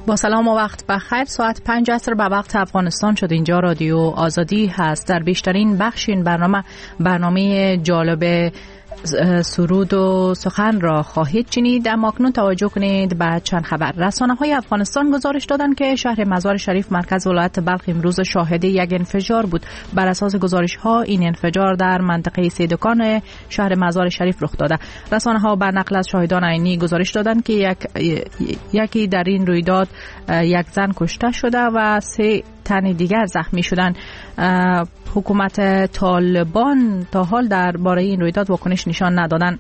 با سلام و وقت بخیر. ساعت 5 عصر به وقت افغانستان شد. اینجا رادیو آزادی هست. در بیشترین بخش این برنامه جالب سرود و سخن را خواهید شنید. اما اکنون توجه کنید به چند خبر. رسانه‌های افغانستان گزارش دادند که شهر مزار شریف مرکز ولایت بلخ امروز شاهد یک انفجار بود. بر اساس گزارش‌ها این انفجار در منطقه سیدکان شهر مزار شریف رخ داده. رسانه‌ها بر نقل از شاهدان عینی گزارش دادند که یکی در این رویداد یک زن کشته شده و 3 تن دیگر زخمی شدند. حکومت طالبان تا حال درباره این رویداد واکنش نشان ندادند.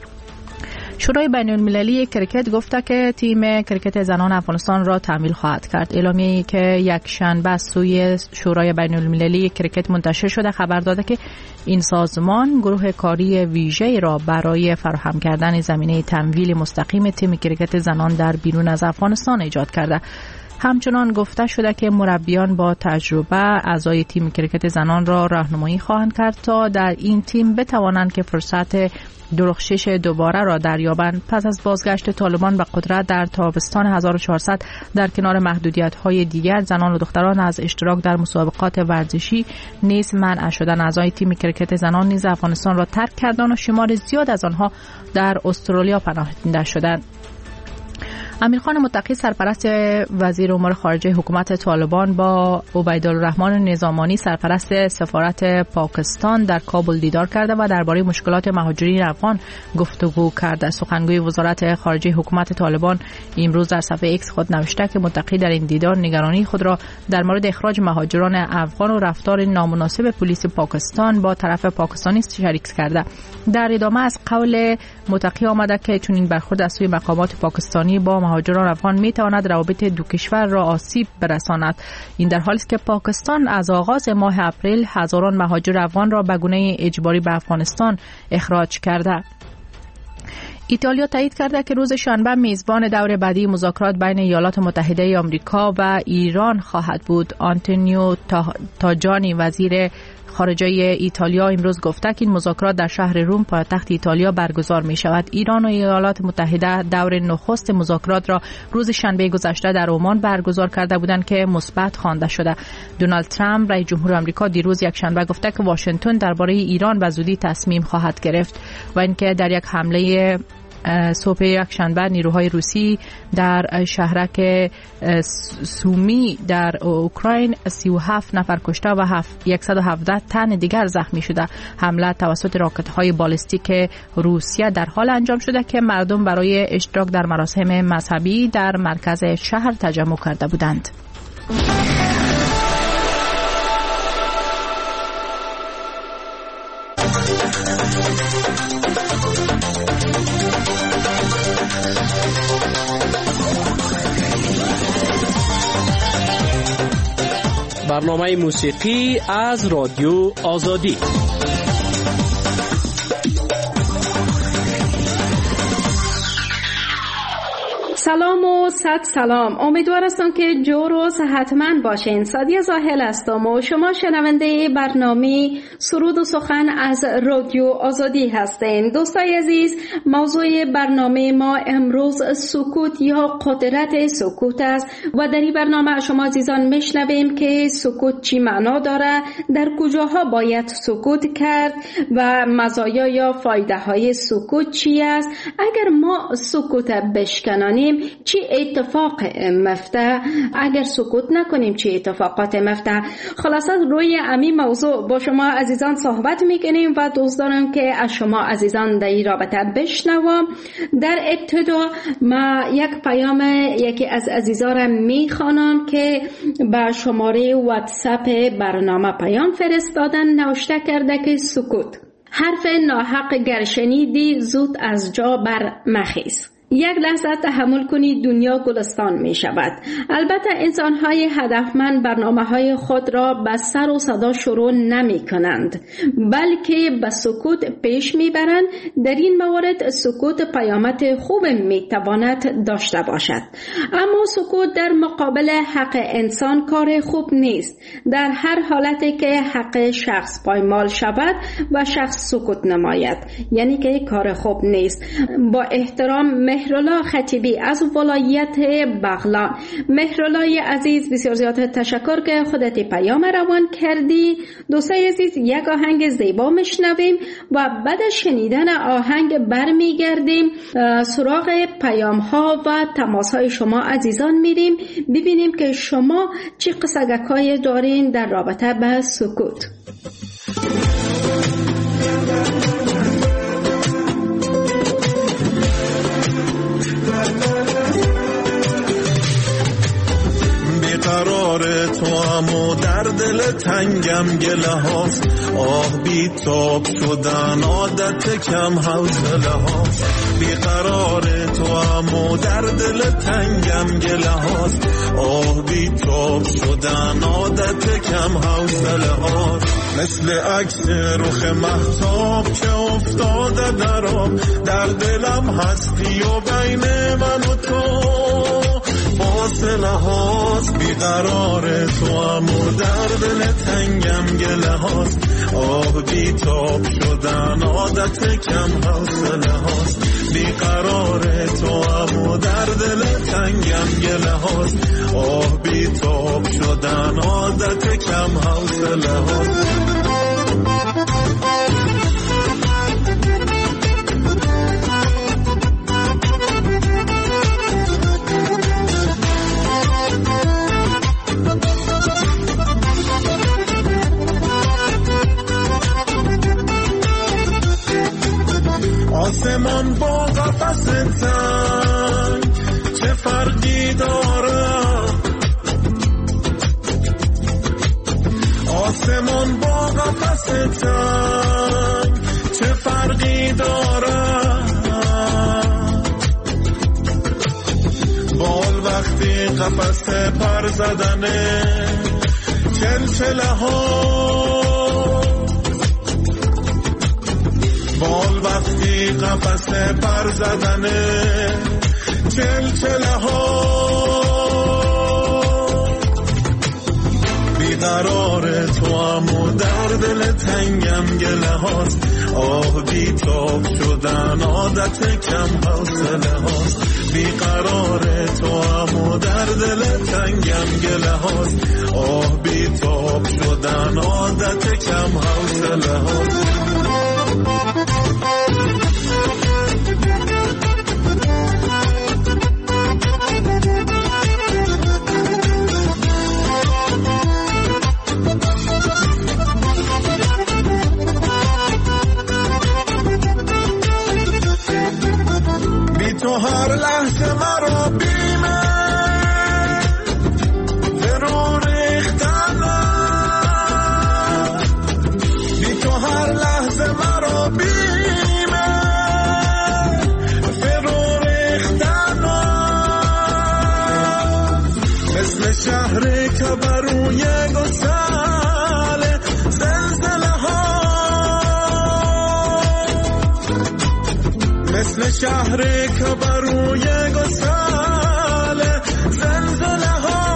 شورای بین المللی کرکت گفته که تیم کرکت زنان افغانستان را تحمیل خواهد کرد. اعلامیه‌ای که یک شنبه از سوی شورای بین المللی کرکت منتشر شده خبر داده که این سازمان گروه کاری ویژه‌ای را برای فراهم کردن زمینه تمویل مستقیم تیم کرکت زنان در بیرون از افغانستان ایجاد کرده. همچنان گفته شده که مربیان با تجربه اعضای تیم کرکت زنان را راهنمایی خواهند کرد تا در این تیم بتوانند که فرصت درخشش دوباره را دریابند. پس از بازگشت طالبان به قدرت در تابستان 1400 در کنار محدودیت‌های دیگر زنان و دختران از اشتراک در مسابقات ورزشی نیز منع شدند. اعضای تیم کرکت زنان نیز افغانستان را ترک کردند و شمار زیاد از آنها در استرالیا پناهنده شدند. امیرخان متقی سرپرست وزیر امور خارجه حکومت طالبان با عبیدالرحمن نظامانی سرپرست سفارت پاکستان در کابل دیدار کرده و درباره مشکلات مهاجرین افغان گفتگو کرده. سخنگوی وزارت خارجه حکومت طالبان امروز در صفحه ایکس خود نوشته که متقی در این دیدار نگرانی خود را در مورد اخراج مهاجران افغان و رفتار نامناسب پلیس پاکستان با طرف پاکستانی شریک کرده. در ادامه از قول متقی آمده که چون این برخورد از سوی مقامات پاکستانی با مهاجران افغان می تواند روابط دو کشور را آسیب برساند. این در حالی است که پاکستان از آغاز ماه اپریل هزاران مهاجر افغان را به گونه اجباری به افغانستان اخراج کرده. ایتالیا تایید کرده که روز شنبه میزبان دور بعدی مذاکرات بین ایالات متحده آمریکا و ایران خواهد بود. آنتونیو تاجانی وزیر خارجه ایتالیا امروز گفته که این مذاکرات در شهر روم پایتخت ایتالیا برگزار می شود. ایران و ایالات متحده دور نخست مذاکرات را روز شنبه گذشته در عمان برگزار کرده بودند که مثبت خوانده شده. دونالد ترامپ رئیس جمهور آمریکا دیروز یک شنبه گفته که واشنگتن درباره ایران به زودی تصمیم خواهد گرفت و اینکه در یک حمله صبح یک شنبه نیروهای روسی در شهرک سومی در اوکراین 37 نفر کشته و 117 تن دیگر زخمی شده. حمله توسط راکت‌های بالستیک روسیه در حال انجام شده که مردم برای اشتراک در مراسم مذهبی در مرکز شهر تجمع کرده بودند. برنامه موسیقی از رادیو آزادی. سلام و صد سلام. امیدوار هستم که جور و صحتمند باشین. سادیه زاهل هستم و شما شنونده برنامه سرود و سخن از رادیو آزادی هستین. دوستای عزیز، موضوع برنامه ما امروز سکوت یا قدرت سکوت است و در این برنامه شما عزیزان میشنویم که سکوت چی معنا داره، در کجاها باید سکوت کرد و مزایا یا فایده های سکوت چی است. اگر ما سکوت بشکنانیم چی اتفاق مفته، اگر سکوت نکنیم چی اتفاقات مفته. خلاصه روی همین موضوع با شما عزیزان صحبت میکنیم و دوست دارم که از شما عزیزان در این رابطه بشنوم. در ابتدا ما یک پیام یکی از عزیزان را میخوانم که به شماره واتساپ برنامه پیام فرستادن. نوشته کرده که سکوت، حرف ناحق گر شنیدی زود از جا بر مخیز. یک لحظه تحمل کنید، دنیا گلستان می شود. البته انسان‌های هدفمند برنامه‌های خود را به سر و صدا شروع نمی کنند، بلکه به سکوت پیش می برند. در این موارد سکوت پیامد خوب می تواند داشته باشد، اما سکوت در مقابل حق انسان کار خوب نیست. در هر حالتی که حق شخص پایمال شود و شخص سکوت نماید، یعنی که کار خوب نیست. با احترام مهرالله خطیبی از ولایت بغلان. مهرالله عزیز بسیار زیاد تشکر که خودت پیام روان کردی. دوستای عزیز یک آهنگ زیبا میشنویم و بعد از شنیدن آهنگ برمیگردیم سراغ پیام ها و تماس های شما عزیزان میریم ببینیم که شما چی قصگکای دارین در رابطه به سکوت. بیقرار تو هم در دل تنگم گله هاست، آه بی تاب شدن عادت کم حوصله هاست. بیقرار تو هم در دل تنگم گله هاست، آه بی تاب شدن عادت کم حوصله هاست. مثل عکس رخ مهتاب که افتاده در آب، در دلم هستی و بین من و تو فاصله هاست. بیقرار تو هم در دل تنگم گله هاست، آه بی تاب شدن عادت کم حوصله هاست. بیقرار تو هم در دل تنگم گله هاست، آه بی تاب شدن عادت کم حوصله هاست. آسمان با قفس تنگ چه فرقی داره؟ آسمان با قفس تنگ چه فرقی داره؟ بال وقتی قفس پر زدنه چلچله ها، بال وقتی قفس پر زدنه چلچله ها. بیقرار تو هم در دل تنگم گله هاست، آه بی تاب شدن عادت کم حوصله هاست. بیقرار تو هم در دل تنگم گله هاست، آه بی تاب شدن عادت کم حوصله هاست. تو هر لحظه مرا بیمه فرو ریختنه، بی تو هر لحظه مرا بیمه فرو ریختنه. مثل شهری که بروی گسل زلزله ها، مثل شهری که بروی گسل زلزله ها.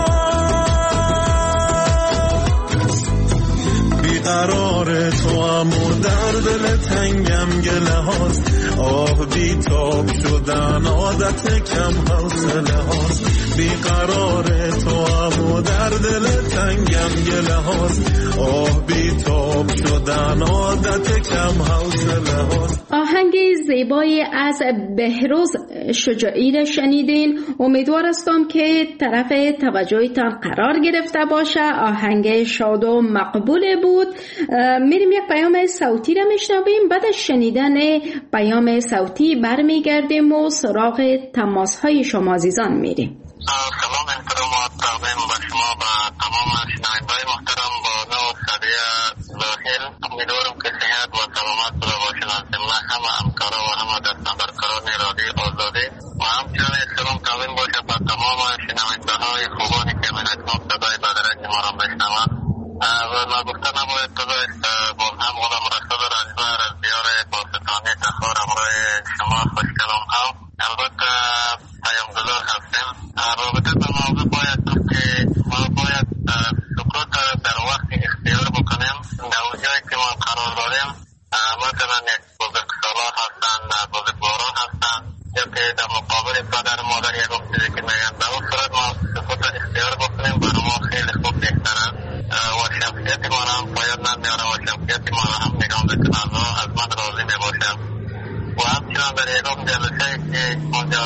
بیقرار تو هم در دل تنگم گله هاست، آه بی تاب شدن عادت کم حوصله هاست. بیقرار تو هم در دل تنگم گله هاست، آه بی تاب شدن عادت کم حوصله هاست. آهنگی زیبایی از بهروز شجاعی را شنیدین. امیدوار هستم که طرف توجهتان قرار گرفته باشه. آهنگ شاد و مقبول بود. میریم یک پیام صوتی را میشنویم. بعد از شنیدن پیام صوتی برمیگردیم و سراغ تماس های شما عزیزان میریم. سلام احترامات تقدیم به شما و تمام شنوندگان محترم با نو سریع ظاهر. امیدوارم که صحت و سلامت را باشند همه همکارا و همه دستاندرکاران رادیو آزادی و همچنین سلام تقدیم باشه به تمام شنونده‌های خوبانی که من اکنون صدای بدرنگ ما را بشنوند. و نگفته نباید گذاشت با هم غلام رسول رجبر از دیار پاکستانی تخار همراه شما خوشکلام هم البته پیامگذار هستیم. رابطه به موضوع باید که ما باید سکوت در وقت اختیار بکنیم در جایی که ما قرار داریم. مثلا یک بزرگسالان هستند، بزرگواران هستند یا که در مقابل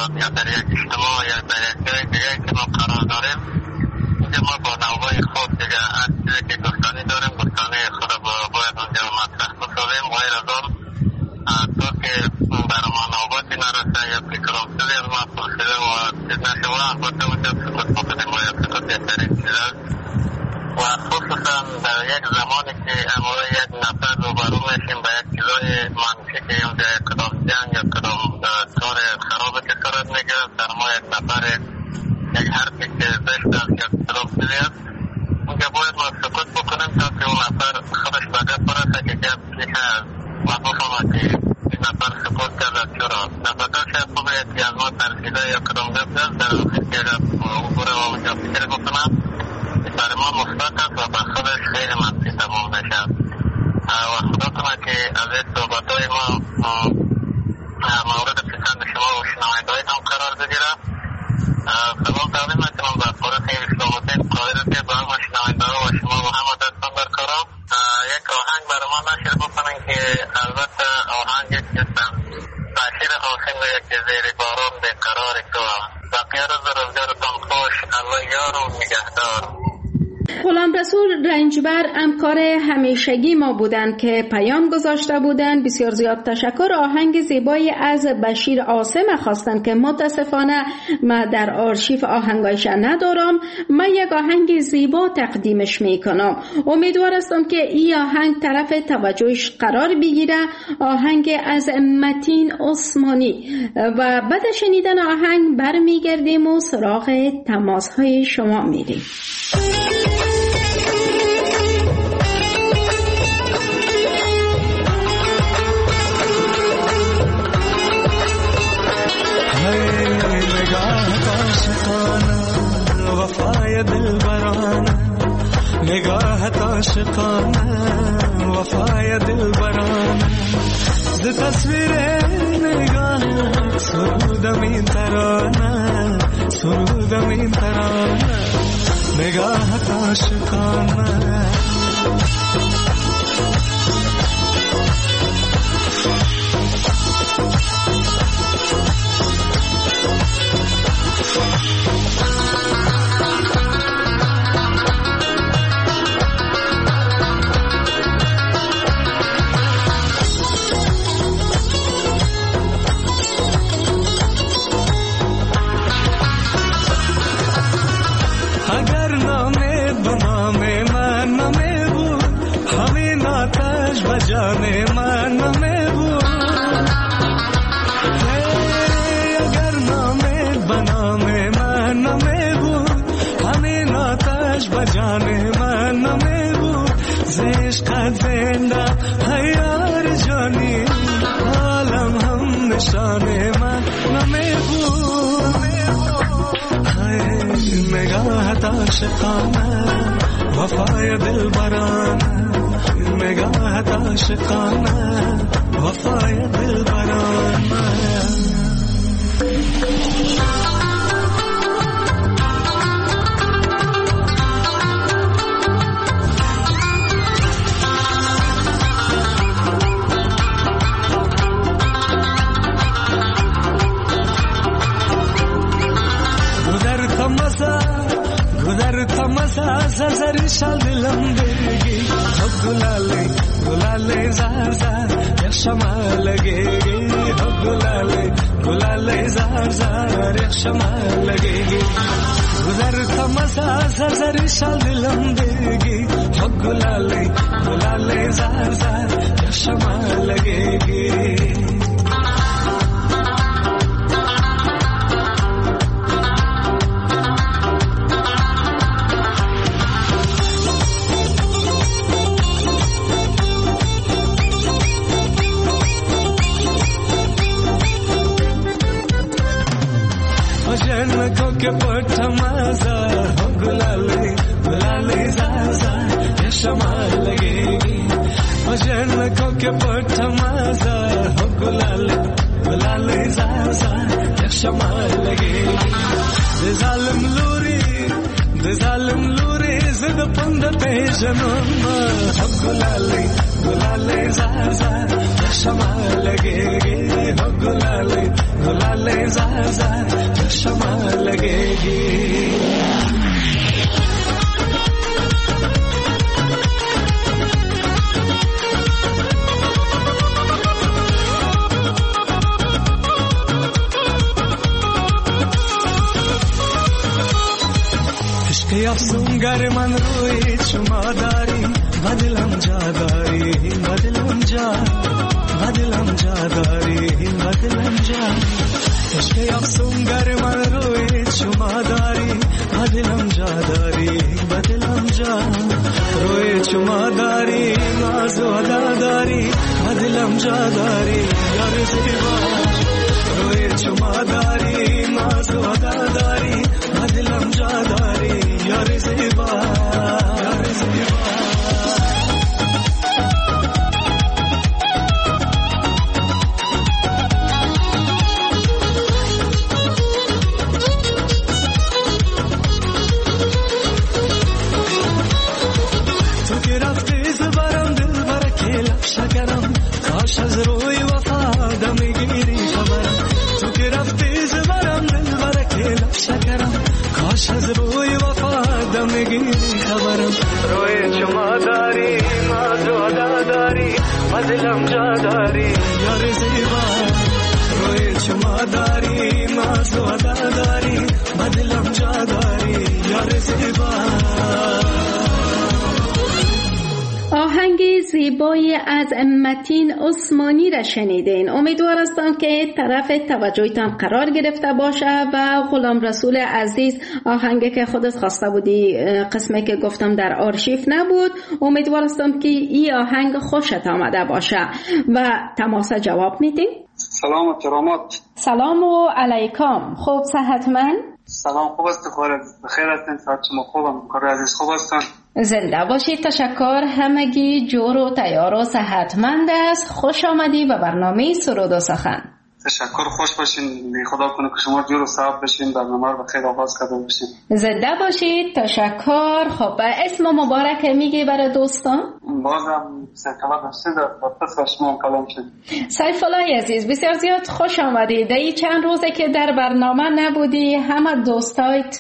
یا در یک اجتماع یا در یک جای دیگه که ما قرار داریم، اینجا ما با نوبای خود دیگه هر چیزی که گفتانی داریم گفتانی خود باید اونجا مطرح بسازیم. غیر از آن تو که بر ما نوباتی نرسه یا فکرام شده از ما پرسیده و چیز نشوه البته اونجا سکوت بکنیم و یا سکوت بهترین چیز است. و خصوصا در یک زمانی که امروز یک نفر روبرو میشیم به یک چیزای منفی که اونجا کدام جنگ یا کدام کار خرابه که صورت میگیره، در ما یک نفر یک حرفی که زشت است یا کدام چیزی است، اونجا باید ما سکوت بکنیم تا که اون نفر خودش به گپ برسه که گپ چی هست و بفهمه که این نفر سکوت کرده چرا. نفر شاید خوبه که از ما ترسیده یا کدام گپ است در آخر که گپ او بره و اونجا فکر بکنم برای ما مثبت است و بر خودش خیلی منفی تمام نشد. و خدا کنه که از این صحبتهای ما مورد پسند شما و شنونده‌های هم قرار بگیره. سلام تقدیم میکنم به پروژه اسلام الدین قاهره که به همه شنونده‌ها و شما و همه دستان در کارم. یک آهنگ برای ما نشر بکنن که البته آهنگی که تأثیر حاصل یک زیر باران بیقرار تو بقیه روز روزگارتان خوش، الله یار و نگهدار. غلام رسول رنجبر همکار همیشگی ما بودند که پیام گذاشته بودند. بسیار زیاد تشکر. آهنگ زیبایی از بشیر عاصم خواستند که متاسفانه ما در آرشیف آهنگایش ندارم. من یک آهنگ زیبا تقدیمش میکنم. امیدوار هستم که این آهنگ طرف توجهش قرار بگیره. آهنگ از متین عثمانی. و بعد شنیدن آهنگ برمیگردیم و سراغ تماس‌های شما میریم. وفای دل برانه نگاهت عاشقانه وفای دل برانه ز تصویر نگاهت سرودم این ترانه سرودم این ترانه نگاهت عاشقانه जाने मन में वो अगर नामे बना में मन में वो हमें नाताश बजाने मन में वो ज़ेश का ज़िंदा है यार जानी आलम हम निशाने मन में वो है निगाह ताशिकाना वफ़ाय दिल बराना نگاهت عاشقانه وفای دل برانه गुजरता मसा सजरी शाल दिलम देगी गुलाले गुलाले जार जार एक शमा लगेगी गुलाले गुलाले जार जार एक शमा लगेगी गुजरता मसा सजरी शाल दिलम देगी गुलाले गुलाले जार जार एक शमा लगेगी के पट मजा हो गुलाले गुलाले ज़ाज़ा ये शमा लगेगी जन को के पट मजा हो गुलाले गुलाले ज़ाज़ा ये शमा लगेगी ज़ालिम लूरी ज़िद पंद पे जनम हो गुलाले गुलाले ज़ाज़ा ये शमा लगेगी हो गुलाले गुलाले zar zar chashma lagegi ishq afsungar man roye chuma dari badalam jadari badalam ja badalam jadari badalam ja ishq afsungar man roye chuma dari badalam jadari badalam ja roye chuma dari nazo adadari badalam jadari yar ziba roye chuma dari nazo adadari badalam jadari yar ziba yar ziba از روی وفا دم گیری خبرم تو که رفتی زبرم دل برکه لب شکرم کاش از روی وفا دم گیری خبرم روی شما داری نازو ادا داری مدلم جا داری یار زیبا روی شما داری نازو ادا داری مدلم جا داری یار زیبا آهنگ زیبایی از متین عثمانی را شنیدین. امیدوار هستم که طرف توجهتان قرار گرفته باشه و غلام رسول عزیز آهنگی که خودت خواسته بودی قسمی که گفتم در آرشیو نبود. امیدوار هستم که این آهنگ خوشت آمده باشه و تماس جواب میدیم. سلام و کرامات. سلام و علیکم. خوب صحتمند؟ سلام خوب است خالد بخیر هستین صحت شما خوبم کار عزیز خوب هستن زنده باشید تشکر همگی جور و تیار و صحتمند است خوش آمدی به برنامه سرود و سخن تشکر خوش باشین خدا کنه که شما جور و صحت باشین برنامه رو بخیر آغاز کرده باشین زنده باشید تشکر خب اسم مبارک میگی برای دوستان بازم سلامت باشید با شما کلام شد سیف الله عزیز بسیار زیاد خوش آمدی در این چند روزه که در برنامه نبودی همه دوستایت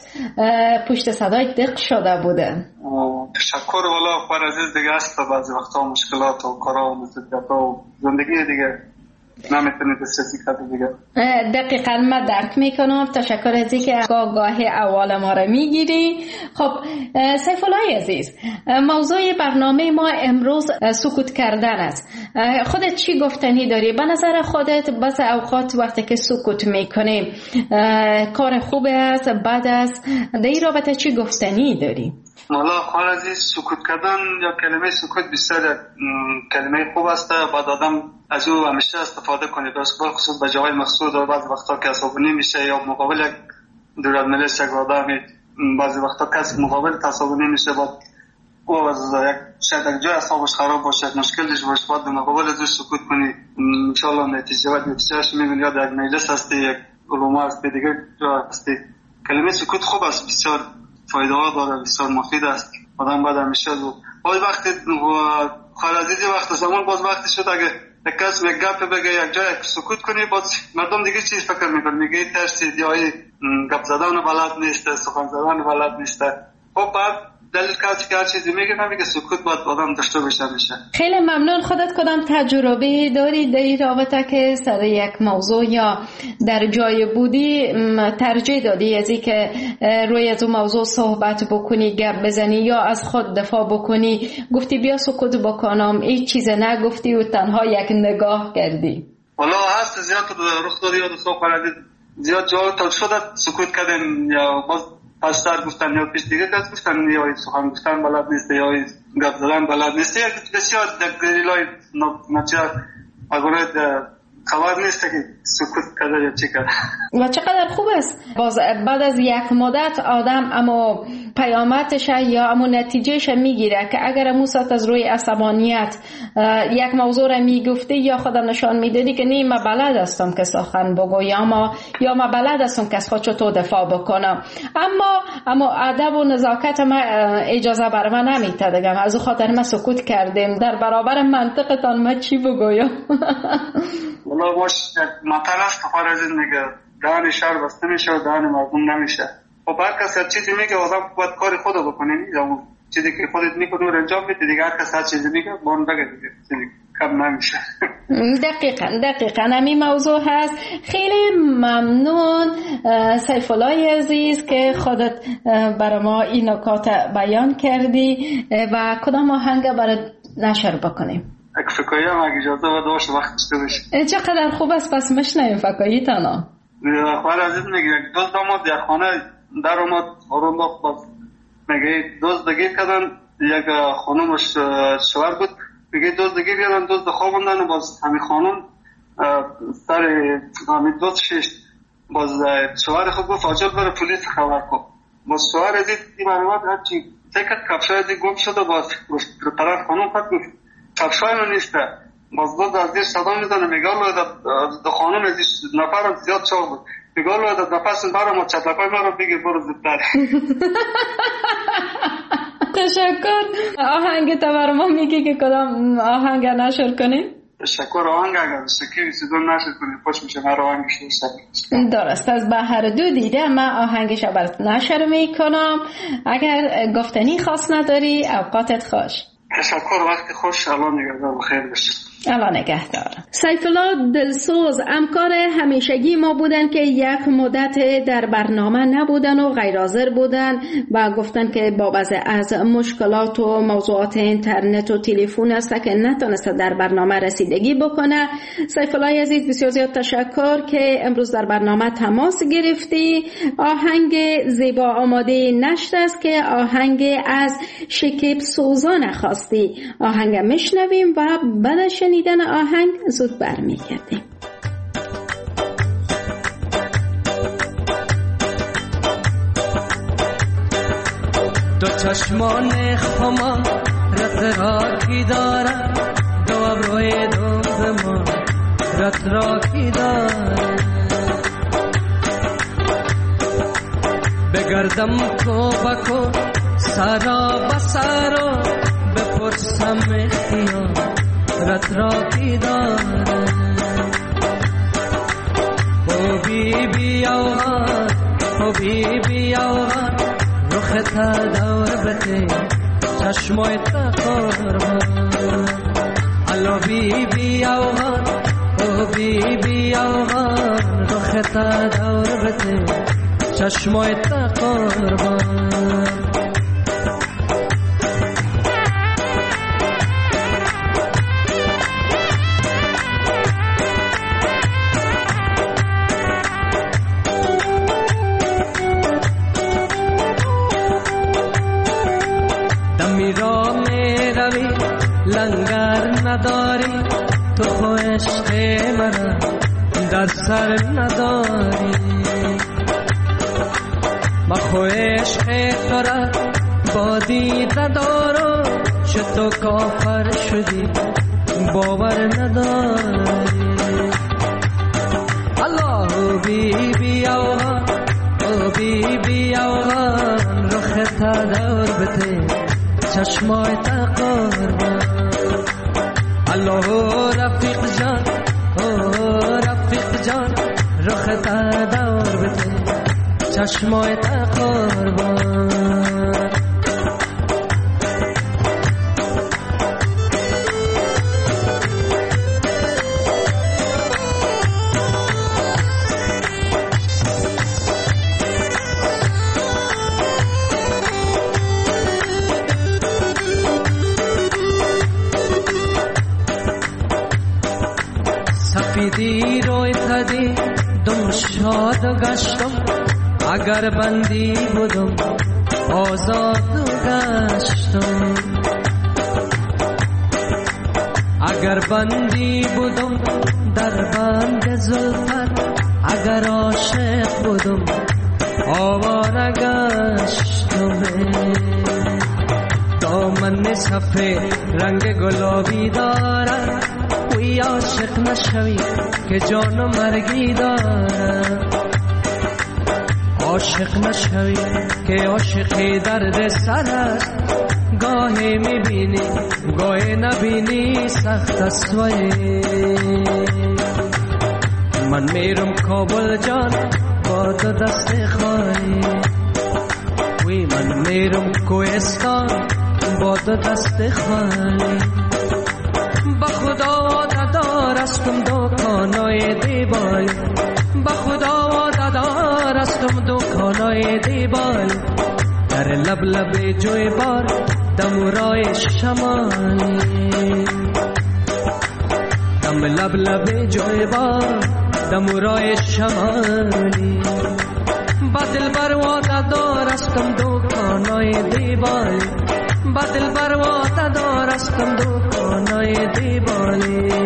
پشت صدایت دق شده بوده تشکر والا خبر عزیز دیگه است بعضی وقتا مشکلات و کارا و مسئولیت و زندگی دیگه نمیتونی دسترسی کرده دیگه دقیقاً من درک میکنم تشکر از اینکه گاه اول ما را میگیری خب سیف الله عزیز موضوع برنامه ما امروز سکوت کردن است خودت چی گفتنی داری به نظر خودت بس اوقات وقتی که سکوت میکنیم کار خوب است بد است در این رابطه چی گفتنی داری والا خواهر عزیز سکوت کردن یا کلمه سکوت بسیار کلمه خوب است بعد آدم از او همیشه استفاده کنه خصوص به جای مخصوص و بعضی وقتا که عصبانی میشه یا مقابل یک دورالملس یک آدمی بعضی وقتا کسی مقابل عصبانی میشه بعد او از شاید یک جای اعصابش خراب باشه مشکلش باشه بعد مقابل ازش سکوت کنی انشالله نتیجهش میبینی یا در یک مجلس هستی یک علما هستی دیگه جا هستی کلمه سکوت خوب است بسیار فایده ها داره بسیار مفید است آدم باید همیشه باید وقتی خالدیدی وقت زمان باز وقتی شد اگه یک کس یک گپ بگه یک جای سکوت کنی باز مردم دیگه چیز فکر میکنه میگه ترسید یا گپ زدن بلد نیست سخن زدن بلد نیست خب بعد دلیل که هر چیزی میگه نمیگه سکوت باید آدم داشته بشه میشه خیلی ممنون خودت کدام تجربه داری در این رابطه که سر یک موضوع یا در جای بودی ترجیح دادی از این که روی از اون موضوع صحبت بکنی گپ بزنی یا از خود دفاع بکنی گفتی بیا سکوت بکنم این چیز نگفتی و تنها یک نگاه کردی والا هست زیاد رخ دادی یا دوستا پردید زیاد جا تا شده سکوت کردن یا باز پستر گفتن یا پیش دیگه کس گفتن یا سخن گفتن بلد نیست یا گپ زدن بلد نیست یا بسیار دلیلای نچار اگر خبر نیست که سکوت کرده یا چی کرده و چقدر خوب است باز بعد از یک مدت آدم اما پیامدش یا اما نتیجهش میگیره که اگر امو ساعت از روی عصبانیت یک موضوع را میگفتی یا خودم نشان میدادی که نه من بلد هستم که سخن بگو یا من بلد هستم که از خودشو تو دفاع بکنم اما ادب و نزاکت ما اجازه بر من نمیده دیگه از او خاطر ما سکوت کردیم در برابر منطقتان ما چی بگویم والله باش مثلا است خارج میگه دهن شهر بسته میشه و دهن مردم نمیشه. خب هر کس هر چیزی میگه آدم باید کار خودو بکنه، چیزی که خودت میکنی رو انجام بده دیگه. هر کس هر چیزی میگه بون بگه دیگه کم نمیشه. دقیقاً همین موضوع هست. خیلی ممنون سیف الله عزیز که خودت برای ما این نکات بیان کردی و کدام آهنگ برای نشر بکنیم؟ فکایی هم اگه اجازه بده باشه وقت داشته باشه. چقدر خوب است، پس مشنویم فکایی تانا. خواهر عزیز میگه یک دوست آمد یک خانه در آمد آرام باز میگه دزدگی کردن، یک خانومش شوهر بود، میگه دزدگی بیارن دزد خوابوندن، باز همین خانوم سر همین دزدش باز شوهر خود گفت آجر بره پلیس خبر کن. باز شوهر عزیز این معلومات هرچی تکت کفشای عزیز گم شده، باز طرف خانوم خود گفت کفشای من نیسته. باز دزد از دیر صدا میزنه میگه الله خانوم عزیز نفرم زیاد چاق بود، میگه الله نفس برام چطلقای من رو بگیر برو زودتر. تشکر. آهنگ تا برای ما میگی که کدام آهنگ نشر کنیم؟ تشکر. آهنگ اگر سکی سیدون نشر کنیم خوش میشه. من آهنگش رو درست. از بهر دو دیده من آهنگش برات نشر میکنم. اگر گفتنی خاص نداری اوقاتت خوش. تشکر. وقت خوش. الان نگهدار. بخیر باشید. الله نگهدار. سیف الله دلسوز همکار همیشگی ما بودن که یک مدت در برنامه نبودن و غیر حاضر بودن و گفتن که بابت از مشکلات و موضوعات اینترنت و تلفن است که نتونست در برنامه رسیدگی بکنه. سیف الله عزیز بسیار زیاد تشکر که امروز در برنامه تماس گرفتی. آهنگ زیبا آماده نشر است که آهنگ از شکیب سوزان خواستی. آهنگ میشنویم و بعد شنیدن آهنگ زود برمیگردیم. دو چشمان خما رت راکی دارم، دو ابروی دوز ما رت راکی دارم. بگردم کو بکو سرا بسارو بپرسم اختیار رت راکی دارم. او بی بی آوان، او بی بی آوان، رخ تا دور بته چشمای تا قربان. الو بی بی آوان، او بی بی آوان، رخ تا دور بته چشمای تا قربان. لنگر نداری تو خو عشق من در سر نداری. ما خو عشق تو را با دیده دارم، چه تو کافر شدی باور نداری. الله بی بی آوان، او بی بی آوان، رخ تا دور بته چشمای تا قربان. الله رفیق جان، او رفیق جان، رخ تا دور بده چشمای تا قربان. سفیدی روی تدی دم شاد گشتم، اگر بندی بودم آزاد گشتم. اگر بندی بودم در بند زلفت، اگر عاشق بودم آواره گشتم. دامن سفید رنگ گلابی دارد، وی عاشق نشوی که جان و مرگی دارد. عاشق نشوی که عاشقی درد سر است، گاهی میبینی گاهی نبینی سخت است. وی من من میرم کابل جان با تو دست خالی، وی من میرم کوهستان با تو دست خالی. با خدا وعده دارستم دکانای دیبال، با خدا وعده دارستم دکانای دیبال. در لب لب جوی بار دمورای شمالی، دم لب لب جوی بار دمورای شمالی. با دلبر وعده دارستم دکانای دیبال، با دلبر وعده دارستم دکانای دیبالی.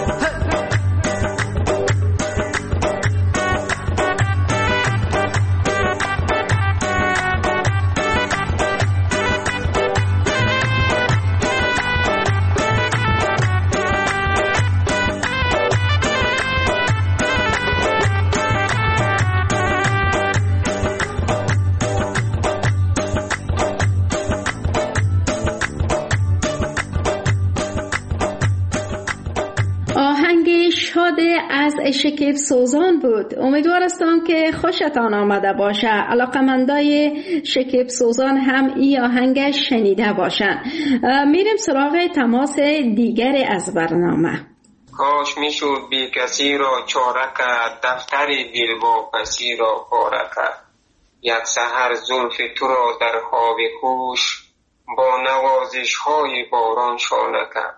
از شکیب سوزان بود. امیدوارم که خوشتان آمده باشه. علاقمندای شکیب سوزان هم این آهنگش شنیده باشن. میریم سراغ تماس دیگر از برنامه. کاش میشد بی کسی را چاره کرد، دفتر دل با کسی را پاره کرد. یک سحر زلف تو را در خواب کوش، با نوازش های باران شانه کرد.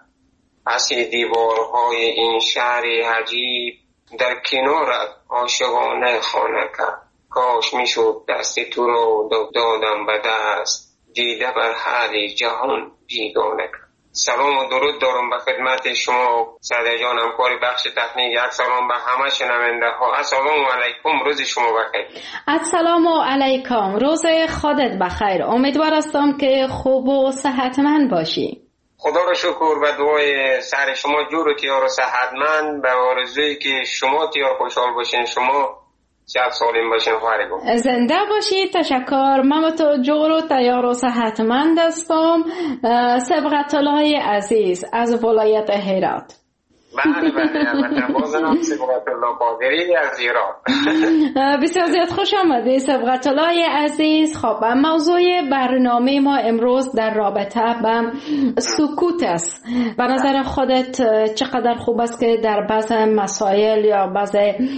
پس دیوارهای این شهر عجیب، در کنارت عاشقانه خانه کرد. کاش میشد دست تو را دادم به دست، دیده بر حال جهان بیگانه کرد. سلام و درود دارم به خدمت شما سعدی جان، همکار بخش تکنیک. یک سلام به همه شنونده ها. السلام علیکم، روز شما بخیر. السلام علیکم، روز خودت بخیر. امیدوارم که خوب و صحتمند باشی. خدا را شکر و دعای سر شما جور و تیار و صحتمند، به آرزویی که شما تیار خوشحال باشین، شما صحت سالم باشین. خواهرگو زنده باشی. تشکر. من تو جور و تیار و صحتمند هستم. سبقت الله عزیز از ولایت هرات. بله البته بازم سبقت الله قادری از ایران. بسیار زیاد خوش آمدید سبقت الله عزیز. خب موضوع برنامه ما امروز در رابطه با سکوت است. به نظر خودت چقدر خوب است که در بعض مسائل یا بعض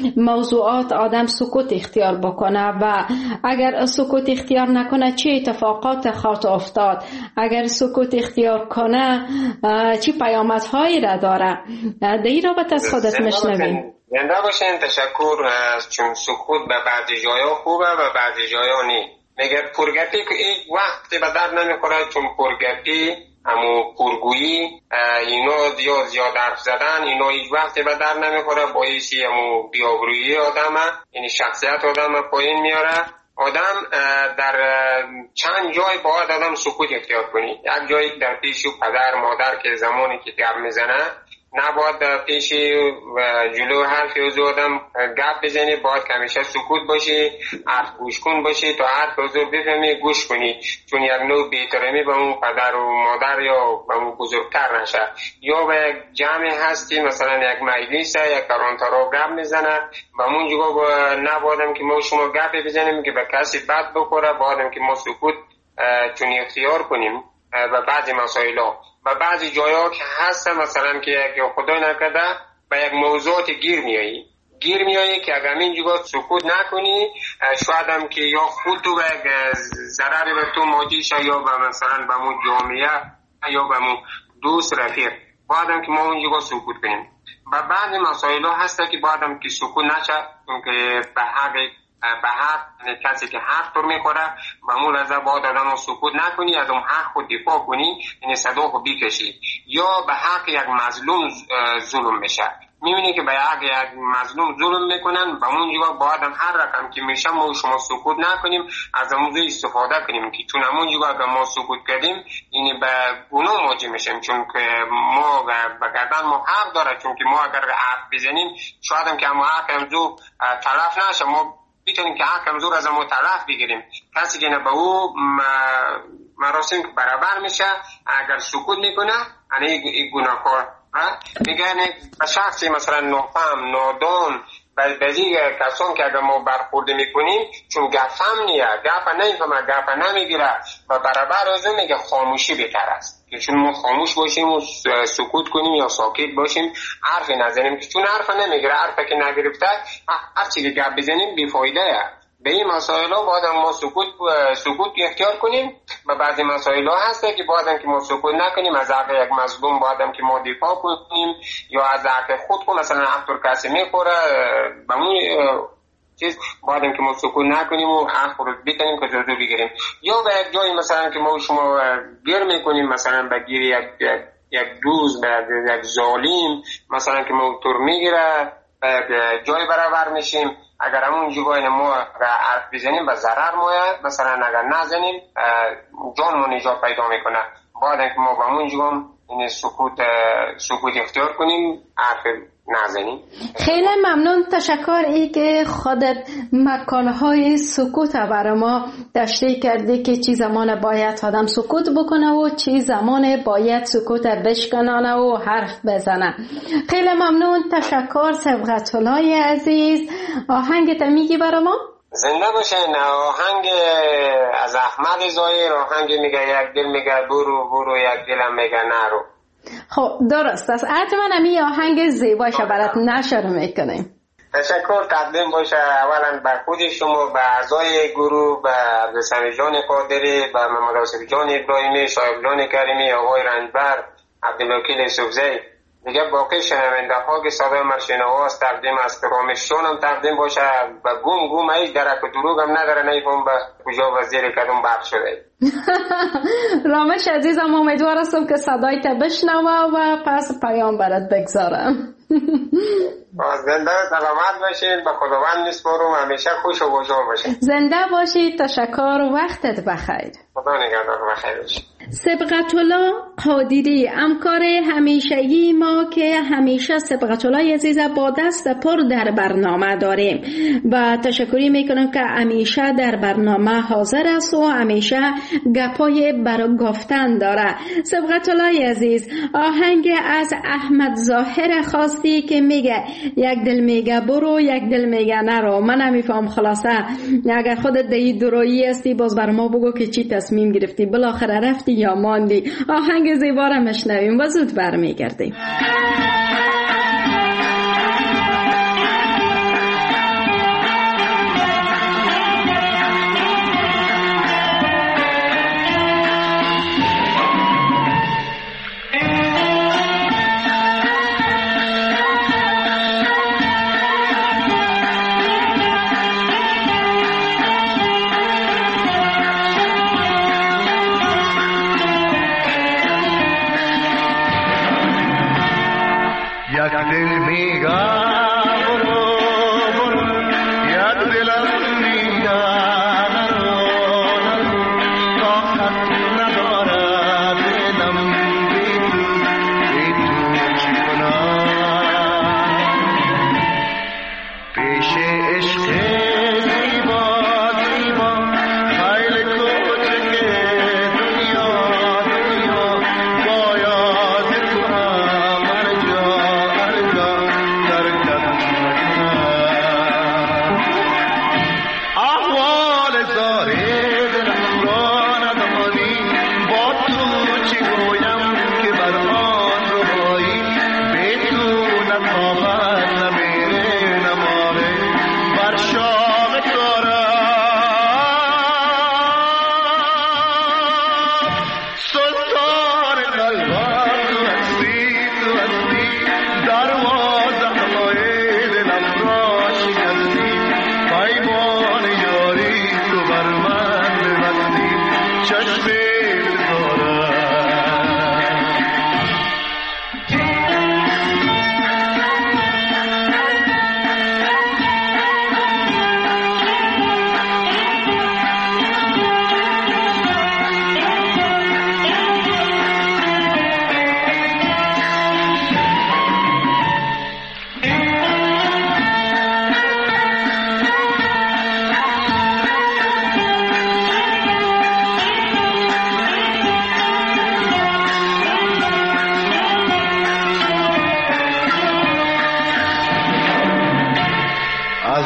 موضوعات آدم سکوت اختیار بکنه و اگر سکوت اختیار نکنه چه اتفاقات خواهد افتاد؟ اگر سکوت اختیار کنه چه پیامدهایی را داره؟ در این رابطه از خودت مشنویم. زنده باشین. تشکر. چون سکوت به بعضی جایا خوبه و بعضی جایا نی. میگه پرگپی که این وقتی به درد نمیخوره، چون پرگپی همو پرگویی اینا زیاد حرف زدن اینا هیچ وقتی به درد نمیخوره، باعثی همو بیابرویی آدمه، یعنی شخصیت آدم پایین میاره. آدم در چند جای باید آدم سکوت اختیار کنی. یک جایی در پیش پدر مادر که زمانی که گپ میزنه نباید پیش جلو حرف حضور آدم گپ بزنی، باید همیشه سکوت باشی، حرف گوش کن باشی تا حرف حضور بفهمی گوش کنی، چون یک نوع بی‌احترامی به اون پدر و مادر یا به اون بزرگتر نشه. یا به یک جمع هستی، مثلا یک مجلس یک کارانتارا گپ میزنه، به اون جگاه نبایدم که ما شما گپ بزنیم که به کسی بد بخوره، بایدم که ما سکوت چون اختیار کنیم و بعضی مسائل ها و بعضی جایا که هستن، مثلا که خدای نکرده به یک موضوعات گیر میایی که اگر این جگاه سکوت نکنی، شاید هم که یا خود تو به ضرر به تو مادی شه، یا به مثلا به مون جامعه یا به مون دوست رفیق، باید هم که ما اون جگاه سکوت کنیم. و بعضی مسائل ها هسته که باید هم که سکوت نشه، چون که به حق کسی که حق طور میخوره به اون لحظه باید آدم رو سکوت نکنی، از اون حق خود دفاع کنی، یعنی صدا خود بکشی. یا به حق یک مظلوم ظلم میشه، میبینی که به حق یک مظلوم ظلم میکنن، به اون جواب باید هم هر رقم که میشه ما شما سکوت نکنیم، از موضوع استفاده کنیم که چون همون جواب به ما سکوت کردیم یعنی به گناه مواجه میشیم، چون که ما به گردن ما حق داره، چون که ما اگر حق بزنیم شاید هم که ما حق همزو تلف نشه، ما بیتونیم که حق همزور از ما تلف بگیریم. کسی که به او مراسم برابر میشه اگر سکوت میکنه این گناهکار. میگن به شخصی مثلا نافهم نادان بعضی کسان که اگر ما برخورد میکنیم چون گفتم نیه گفت نمیفهمه گفت نمیگیره و برابر از اون میگه خاموشی بهتر است که چون ما خاموش باشیم و سکوت کنیم یا ساکت باشیم حرف نزنیم که چون حرف نمیگیره حرف که نگرفته هر چی که گپ بزنیم بیفایده به این مسائل ها باید ما سکوت اختیار کنیم و بعضی مسائل ها هسته که باید که ما سکوت نکنیم از حق یک مظلوم باید که ما دفاع کنیم یا از حق خود کو مثلا حق کسی میخوره به اون چیز باید که ما سکوت نکنیم و حق رو بتونیم که جلو بگیریم یا به یک جایی مثلا که ما شما گیر میکنیم مثلا به گیر یک دوست به یک ظالم مثلا که ما تور میگیره به یک جای برابر میشیم اگر همون جوای ما حرف بزنیم به ضرر مایه مثلا اگر نزنیم جانمون نجات پیدا میکنه باید که ما به همون جوام این سکوت اختیار کنیم حرف نزنیم. خیلی ممنون، تشکر ای که خودت مکانهای سکوت برای ما تشریح کردی که چی زمان باید آدم سکوت بکنه و چی زمان باید سکوت بشکنانه و حرف بزنه. خیلی ممنون، تشکر صبغت الله عزیز. آهنگت میگی برای ما؟ زنده باشین. آهنگ از احمد ظاهر، آهنگ میگه یک دل میگه برو یک دلم میگه نرو. خب درست است، حتما همی آهنگ زیباشه برات نشر میکنیم. تشکر تقدیم باشه اولا بر خود شما، به اعضای گروه، به عبدالسمی جان قادری، به محمد آصف جان ابراهیمی، شایب جان کریمی، آقای رنجبر، عبدالوکیل یوسفزی، دیگه باقی شنونده ها که صدای مرشنواز تقدیم از رامششون هم تقدیم باشه و گم هیچ درک و دروغ هم نداره، نیفهم به کجا و زیر کدوم بخش شده. رامش عزیزم امیدوار هستم که صدای تا بشنوه و پس پیام برات بگذارم. زنده سلامت باشید، به خداوند میسپارم، همیشه خوش و خوشحال باشید. زنده باشید، تشکر، وقتت بخیر. خدا نگهدار، بخیر باشید. صبغت الله قادری همکار همیشگی ما که همیشه صبغت الله عزیز با دست پر در برنامه داریم و تشکری میکنم که همیشه در برنامه حاضر است و همیشه گپای برای گفتن داره. صبغت الله عزیز، آهنگ از احمد ظاهر خواستی که میگه یک دل میگه برو یک دل میگه نرو. من نمیفهم خلاصه اگر خودت دی درایی هستی باز بر ما بگو که چی تصمیم گرفتی، بالاخره رفتی یا ماندی. آهنگ زیبا را مشنویم و زود برمیگردیم. در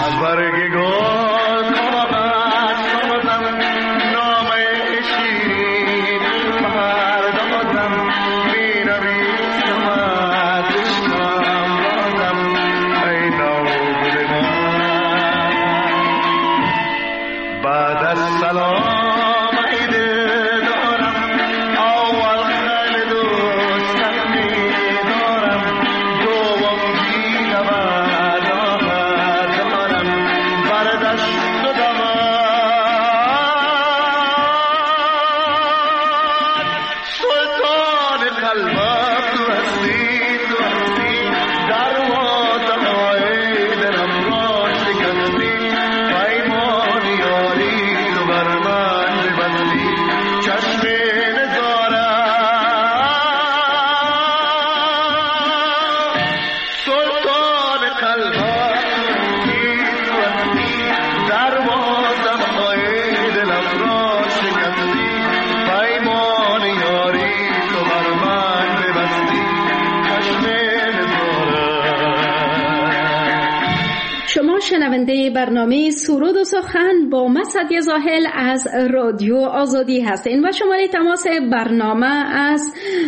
شنونده برنامه سرود و سخن با من سعدیه زاهل از رادیو آزادی هستین و شماره تماس برنامه از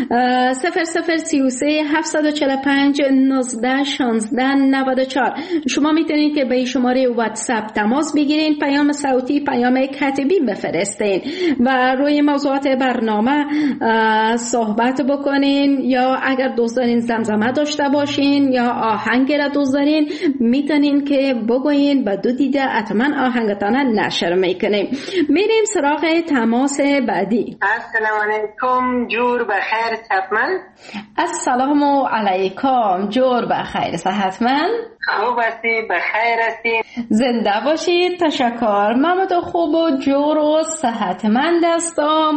0033 745 19 16 94. شما میتونید که به شماره واتساپ تماس بگیرین، پیام صوتی، پیام کتبی بفرستین و روی موضوعات برنامه صحبت بکنین، یا اگر دوست دارین زمزمه داشته باشین یا آهنگ را دوست دارین میتونین که بگوین و دو دیده حتما آهنگتان نشر میکنیم. میریم سراغ تماس بعدی. السلام علیکم، جور بخیر صحتمند. السلام علیکم، جور بخیر صحتمند. خوب هستی؟ بخیر هستی؟ زنده باشید. تشکر. محمد خوب و جور و صحتمند هستم.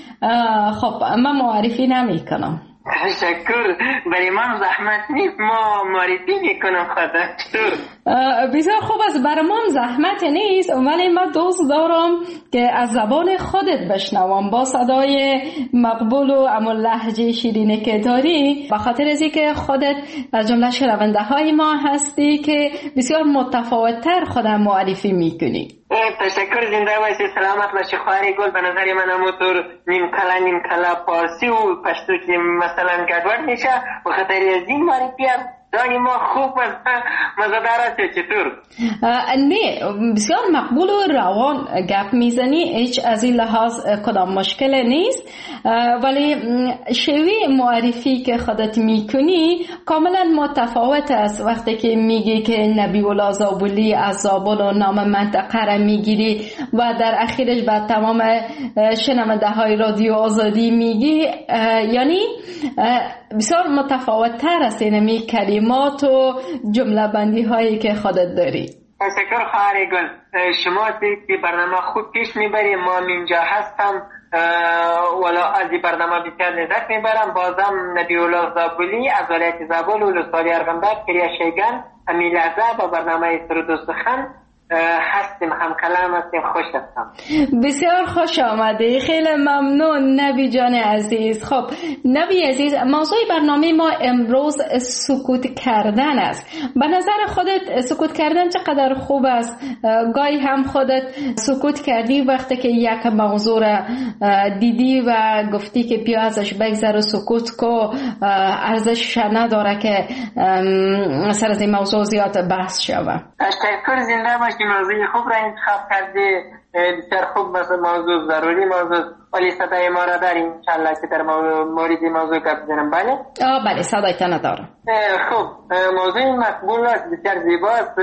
خب من معرفی نمی کنم. تشکر. برای من زحمت نیست، ما معرفی میکنم خودت. بسیار خوب است، برای من زحمت نیست، ولی من دوست دارم که از زبان خودت بشنوم با صدای مقبول و اما لهجه شیرینی که داری، به خاطر از اینکه خودت از جمله شنونده های ما هستی که بسیار متفاوت‌تر خودم معرفی میکنی. تشکر. زنده باشی، سلامت باشی خواهر گل. به نظر من همونطور نیم کلا پارسی و پشتو که مثلا گدوار میشه، به خاطر از این معرفی هم دانی ما خوب است، مزدار است. چطور؟ نه، بسیار مقبول و روان گپ میزنی، هیچ از این لحاظ کدام مشکل نیست، ولی شیوه معرفی که خودت میکنی کاملا متفاوت است. وقتی که میگی که نبی الله زابلی از زابل و نام منطقه را میگیری و در اخیرش بعد تمام شنونده های رادیو آزادی میگی، یعنی بسیار متفاوت تر است اینمی کلمات و جمله بندی هایی که خودت داری. تشکر خواهر گل. شما که برنامه خوب پیش میبری، ما اینجا هستم ولا از این برنامه بسیار لذت میبرم. بازم نبی الله زابلی از ولایت زابل و ولسوالی ارغنداب کریا شیگان امی لحظه با برنامه سرود و سخن هستیم، هم کلام هستیم. خوش هستم. بسیار خوش آمده، خیلی ممنون نبی جان عزیز. خب نبی عزیز، موضوع برنامه ما امروز سکوت کردن است. به نظر خودت سکوت کردن چقدر خوب است؟ گاهی هم خودت سکوت کردی وقتی که یک موضوع را دیدی و گفتی که بیا ازش بگذر و سکوت کو، ارزش نداره که سر از این موضوع زیاد بحث شود. تشکر. زنده باشی. موضوع خوب را انتخاب کردی، بسیار خوب. مثلا موضوع ضروری موضوع، ولی صدای ما را داریم انشالله که در مورد موضوع گپ بزنم. بله بله، صدایتان دارم. خوب، موضوع مقبول است، بسیار زیباست.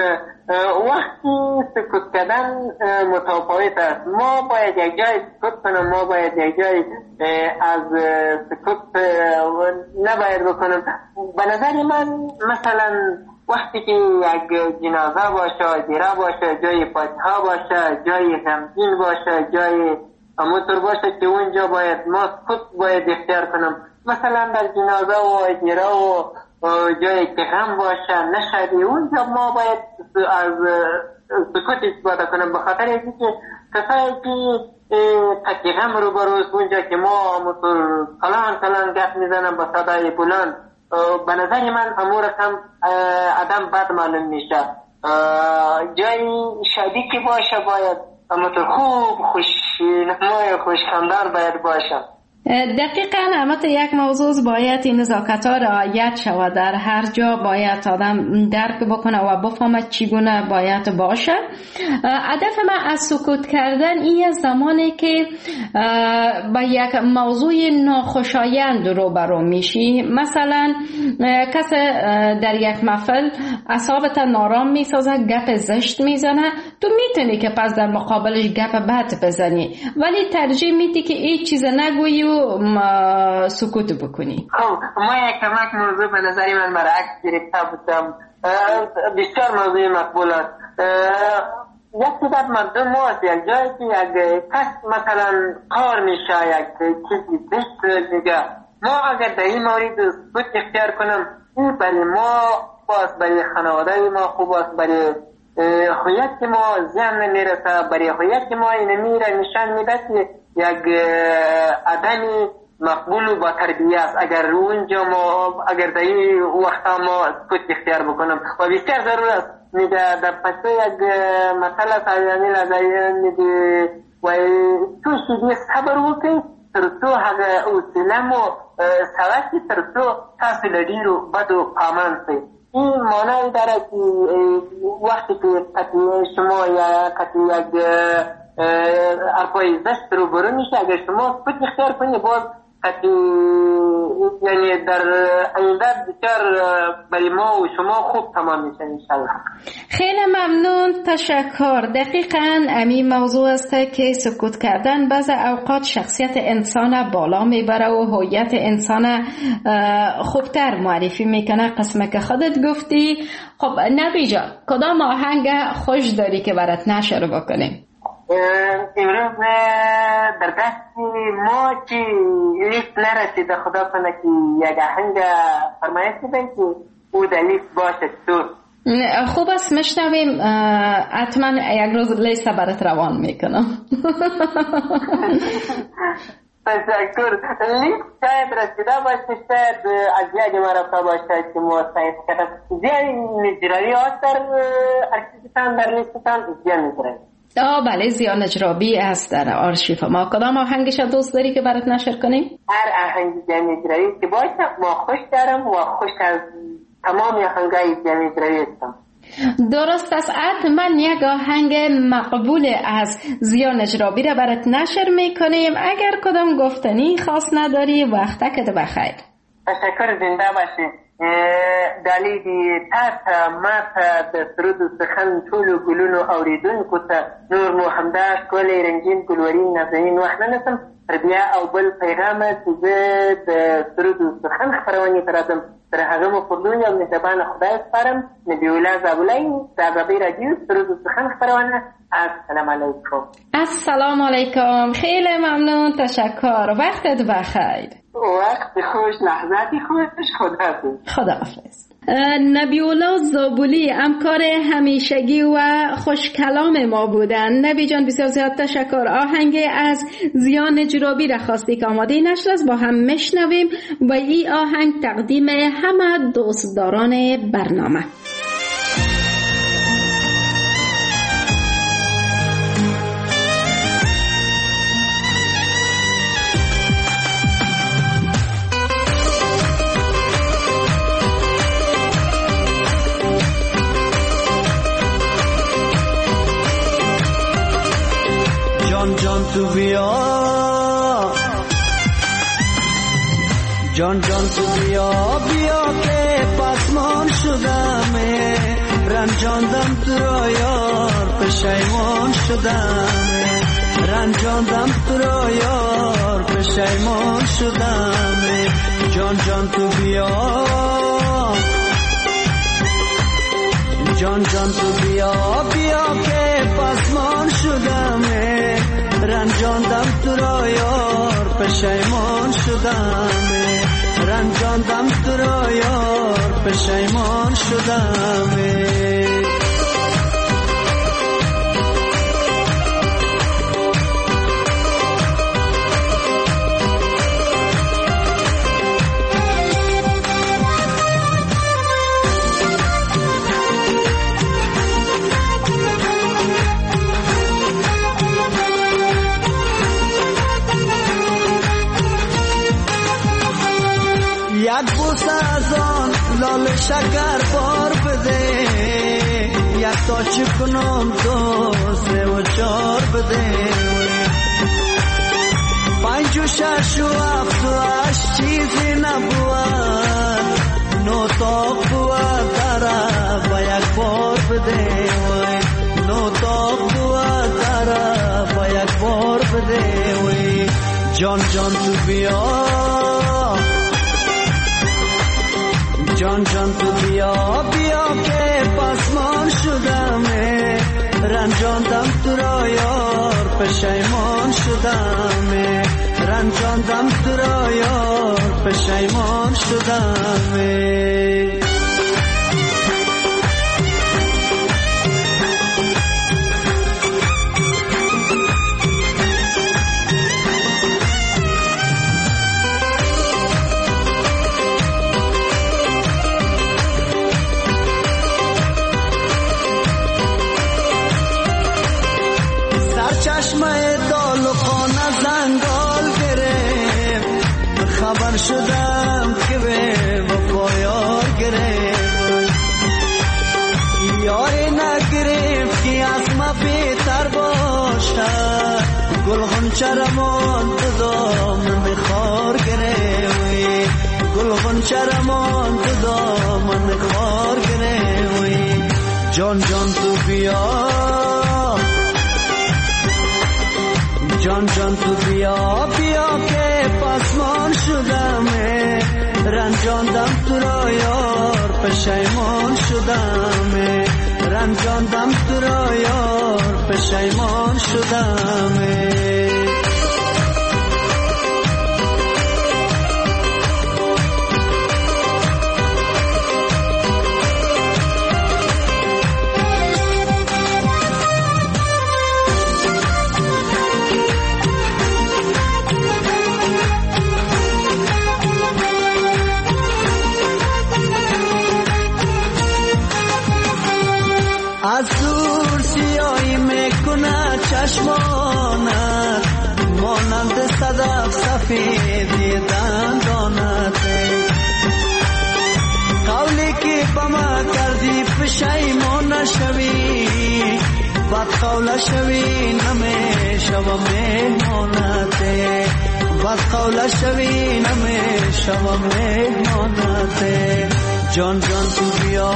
وقتی سکوت کردن متفاوت است. ما باید یک جای سکوت کنم، ما باید یک جای از سکوت نباید بکنم. به نظر من مثلا وقتی که یک جنازه باشه، زیره باشه، جای فاتحه باشه، جای غمگین باشه، جای همونطور باشه که اونجا باید ما سکوت باید اختیار کنم. مثلا در جنازه و زیره و جایی که غم باشه نشدی، اونجا ما باید از سکوت استفاده کنم. به خاطر اینکه کسایی که تکی غم رو بروز اونجا که ما همونطور کلان گپ میزنم با صدای بلند، به نظر من امور کم آدم بد معلوم میشه. جای شادی که باشه باید همونطور خوب خوشنمای خوشخندان باید باشه. دقیقاً البته یک موضوع باید این نزاکت ها رعایت شود. در هر جا باید آدم درک بکنه و بفهمه چگونه باید باشه. هدف من از سکوت کردن این زمانی که با یک موضوع ناخوشایند روبرو میشی، مثلا کس در یک محفل اعصابت نارام میسازه، گپ زشت میزنه، تو میتونی که پس در مقابلش گپ بد بزنی، ولی ترجیح میدی که هیچ چیز نگویی و سکوت بکنی. خب ما یک کمک موضوع به نظری من برعکس گرفته بودم. بسیار موضوع مقبول است. یک صدت مردم ما است، یک جایی که یک کس مثلا کار میشه، یک چیزی بست میگه، ما اگر در این مورد سکوت اختیار کنم، این برای ما باست، برای خانواده ما خوب است، برای هویت ما زیان نمیرسه، برای هویت ما این میره نشان میده که یک آدمی مقبول و با تربیه است. اگر اونجا ما اگر در این وقتا ما سکوت اختیار بکنم و بسیار ضرور است. میگه در پسته یک مسئله سایانی لازایی میگه و تو شدی صبر وکی تر تو هغه اوسلم و سواسی تر تو تاسو لدی رو بد و پامان سی. این معنی داره که وقتی که شما یا کتی یک ارپای زشت رو برو میشه، اگر شما سکوت اختیار کنی باز یعنی در آینده بسیار برای ما و شما خوب تمام میشه انشالله. خیلی ممنون، تشکر. دقیقاً همین موضوع است که سکوت کردن بعض اوقات شخصیت انسان بالا میبره و هویت انسان خوبتر معرفی میکنه. قسمه که خودت گفتی. خب نبی جان، کدام آهنگ خوش داری که برات نشر بکنیم؟ امروز در دستی ما که لیست نرسیده، خدا کنه که یک آهنگ فرمایش بدن که او در لیست باشه. تو خوب است، میشنویم. حتما یک روز لیست برات روان میکنم. تشکر. لیست شاید رسیده باشه، شاید از یک ما رفته باشه که ما سعی کردم. زیاد نجرایی هست در ارکیستان، در لیستان زیاد نجرایی. بله، زیا نجرابی هست در آرشیف ما. کدام آهنگش دوست داری که برات نشر کنیم؟ هر آهنگ نجرایی که باشه ما خوش دارم و خوش از تمام آهنگای نجرایی هستم. درست است. من یک آهنگ مقبول از زیا نجرابی را برات نشر میکنیم. اگر کدام گفتنی خاص نداری وقتکت بخیر. تشکر، زنده باشی. دلیدی تاته ماته د سرود و سخن ټولو ګلونو اوریدونکو ته نور مو همدا ښکلی رنګین ګلورین نازنین وخت نه نسم تر بیا او بل پیغامه چې زه د سرود و سخن خپرونې ته راځم. تر هغه مو پر لوی او مهربانه خدای سپارم. نبی الله زابلای د ازادۍ راډیو سرود و سخن خپرونه. السلام علیکم. السلام علیکم. خیلی ممنون، تشکر. وقتت بخیر. وقت خوش، لحظاتی خوش. خداحافظ. نبی الله زابلی همکار همیشگی و خوش کلام ما بودن. نبی جان بسیار زیاد تشکر. آهنگ از زیا نجرابی را خواستی که آماده نشر است، با هم میشنویم و این آهنگ تقدیم همه دوستداران برنامه. جان تو بیا، جان تو بیا بیا که پسمان شدم، رنجاندم تو را یار پشیمان شدم، رنجاندم تو را یار پشیمان شدم. جان تو بیا، جان تو بیا بیا که پسمان شدم، رنجاندم تو را یار پشیمان شدم، رنجاندم تو را یار پشیمان شدم. شکر بار بده، یک تا چکنم 2 3 و 4 بده، 5 و 6 و 7 و 8 چیزی نبود، 9 تا بود داره با یک بار بده، 9 تا بود داره با یک بار بده. جان جان تو بیا، جان جان تو بیا بیا که پسمان شدمه، رنجاندم تو را یار پشیمان شدمه، رنجاندم تو را یار پشیمان شدمه. چشمه دال و خانه زنگال گرفت، خبر شدم که به وفا یار گرفت، یاری نگرفت که از ما بهتر باشد، گل غنچه رمان تو دامن خار گرفت، گل غنچه رمان تو دامن خار گرفت. جان جان تو بیا، جان جان تو بیا بیا که پسمان شدمه، رنجاندم تو را یار پشیمان شدمه، رنجاندم تو را یار پشیمان شدمه. از دور سیاهی میکنه چشمانت، مانند صدف سفیدی دندانت، قولی که با ما کردی پشیمان نشوی، بد قول شوی نمیشوم مهمانت، بد قول شوی نمیشوم مهمانت. جان جان تو بیا،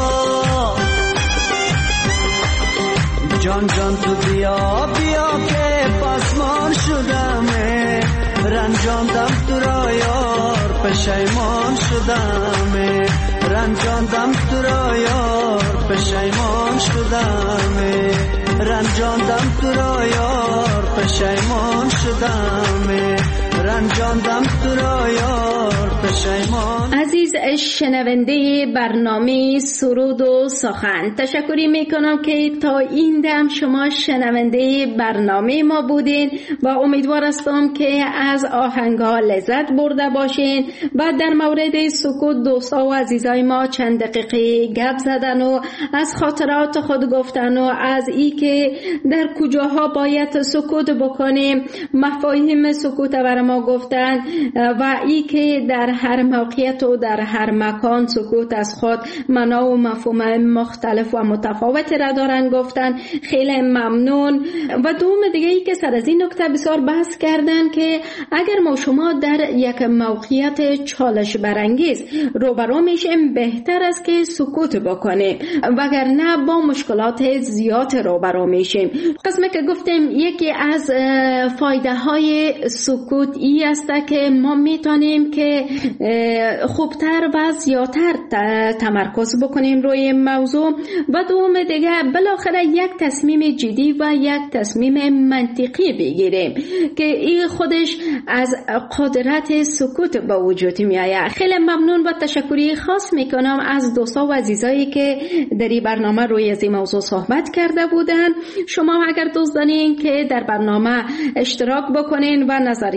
جان جان تو بیا بیا که پسمان شدمه، رنجاندم تو را یار پشیمان شدمه، رنجاندم تو را یار پشیمان شدمه، رنجاندم تو را یار پشیمان شدمه، رنجاندم تو را یار پشیمان. عزیز شنونده برنامه سرود و سخن، تشکری میکنم که تا این دم شما شنونده برنامه ما بودین و امیدوار هستم که از آهنگها لذت برده باشین و در مورد سکوت دوستا و عزیزای ما چند دقیقه گپ زدن و از خاطرات خود گفتن و از ای که در کجاها باید سکوت بکنیم، مفاهیم سکوت بر ما گفتن و ای که در هر موقعیت و در هر مکان سکوت از خود معنا و مفهوم مختلف و متفاوت را دارن گفتن. خیلی ممنون. و دوم دیگه ای که سر از این نکته بسیار بحث کردن که اگر ما شما در یک موقعیت چالش برانگیز روبرو میشیم بهتر است که سکوت بکنیم وگرنه با مشکلات زیاد روبرو میشیم. قسمه که گفتیم یکی از فایده های سکوت ای است که ما میتونیم که خوبتر و زیادتر تمرکز بکنیم روی موضوع و دوم دیگه بالاخره یک تصمیم جدی و یک تصمیم منطقی بگیریم که این خودش از قدرت سکوت به وجود می آید. خیلی ممنون و تشکری خاص میکنم از دوستا و عزیزایی که در این برنامه روی از این موضوع صحبت کرده بودن. شما اگر دوست دارین که در برنامه اشتراک بکنین و نظریاتتان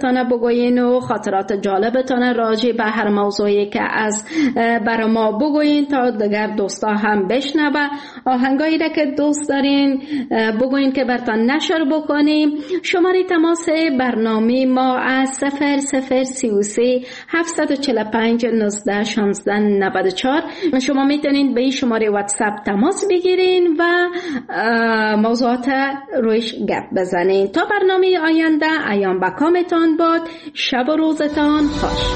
براتان بگوین و خاطرات جالبتان راجع به هر موضوعی که از برای ما بگوین تا دیگر دوستا هم بشنوه. آهنگایی را که دوست دارین بگوین که براتان نشر بکنیم. شماره تماس برنامه ما از 0033 745 19 16 94. شما میتونین به این شماره واتساپ تماس بگیرین و موضوعات رویش گپ بزنین. تا برنامه آینده ایام بکامتان باد. شب و روزتان خوش.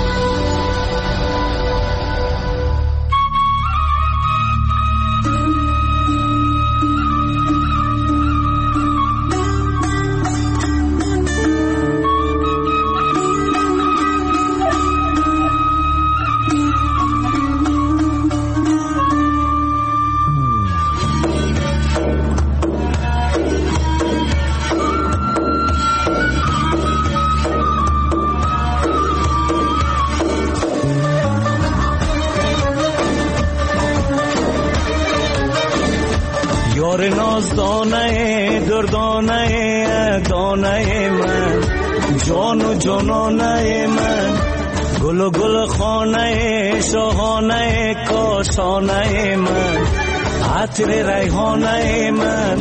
یار نازدانه دردانه دانه من، جان و جانانه من، گل و گل خانه شاهانه کاشانه من، عطر ریحانه من.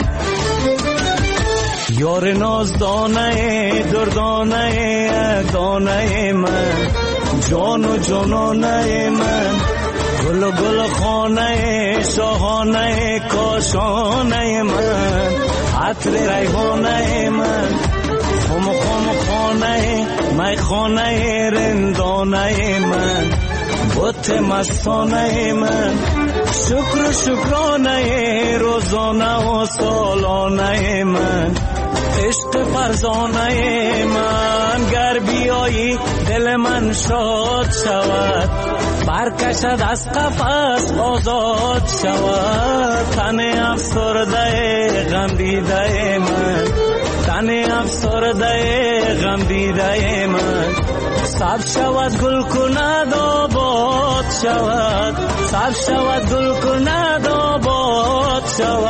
یار نازدانه دردانه دانه من، جان و جانانه من، گل و گل خانه شاهانه کاشانه من، عطر ریحانه من، خم خم خانه می خانه رندانه من، بت مستانه من، شکر و شکرانه روزانه و سالانه من، عشق فرزانه من. گر بیایی دل من شاد شود، برکشد از قفس آزاد شود. تن افسرده غم دیده من، تن افسرده غم دیده من، سبز شود گل کند آباد شود، سبز شود گل کند آباد